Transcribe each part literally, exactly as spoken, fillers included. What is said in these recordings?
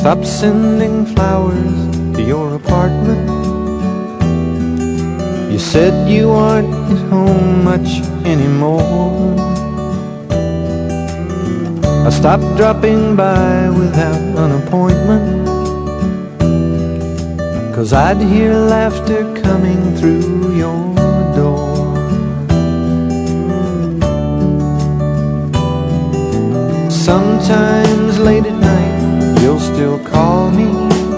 stopped sending flowers to your apartment. You said you aren't at home much anymore. I stopped dropping by without an appointment, 'cause I'd hear laughter coming through your door. Sometimes late at night you'll still call me,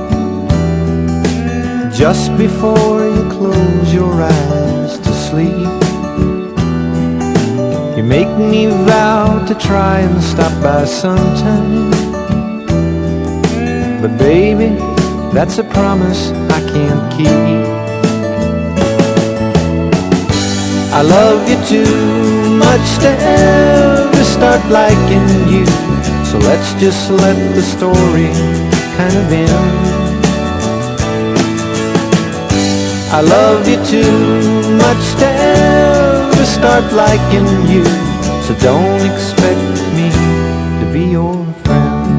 just before you close your eyes to sleep. You make me vow to try and stop by sometime, but baby, that's a promise I can't keep. I love you too much to ever start liking you, so let's just let the story kind of end. I love you too much to ever start liking you, so don't expect me to be your friend.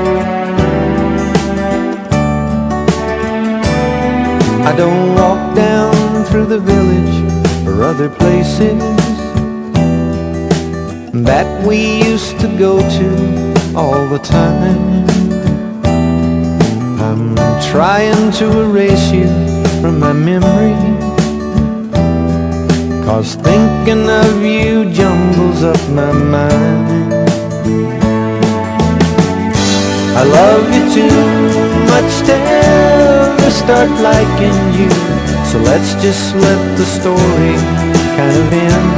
I don't walk down through the village or other places that we used to go to all the time. I'm trying to erase you from my memory, 'cause thinking of you jumbles up my mind. I love you too much to ever start liking you, so let's just let the story kind of end.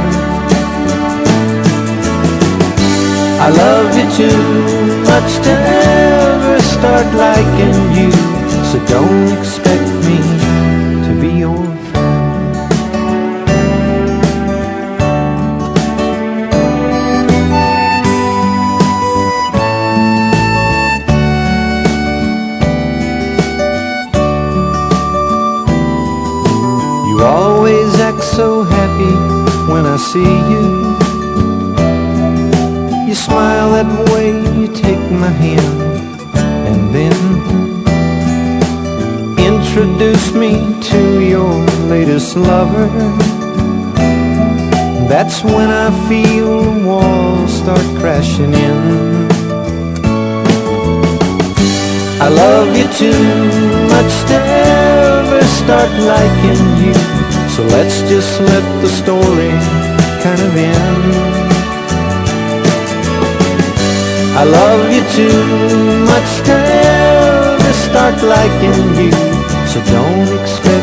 I love you too much to ever start liking you, so don't expect me to be your friend. You always act so happy when I see you. You smile that way, you take my hand, and then introduce me to your latest lover. That's when I feel the walls start crashing in. I love you too much to ever start liking you, so let's just let the story kind of end. I love you too much to ever start liking you, so don't expect